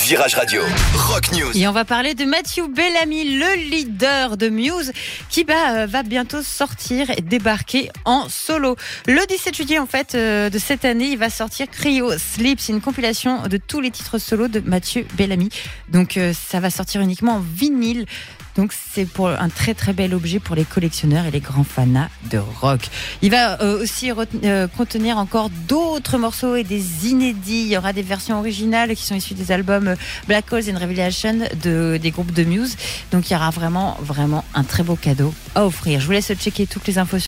Virage Radio, Rock News. Et on va parler de Matthew Bellamy, le leader de Muse, qui va bientôt sortir et débarquer en solo. Le 17 juillet en fait de cette année, il va sortir Cryo Sleep. C'est une compilation de tous les titres solo de Matthew Bellamy. Donc ça va sortir uniquement en vinyle. Donc c'est pour un très très bel objet pour les collectionneurs et les grands fans de rock. Il va aussi contenir encore d'autres morceaux et des inédits. Il y aura des versions originales qui sont issues des albums Black Holes and Revelation des groupes de Muse. Donc il y aura vraiment un très beau cadeau à offrir. Je vous laisse checker toutes les infos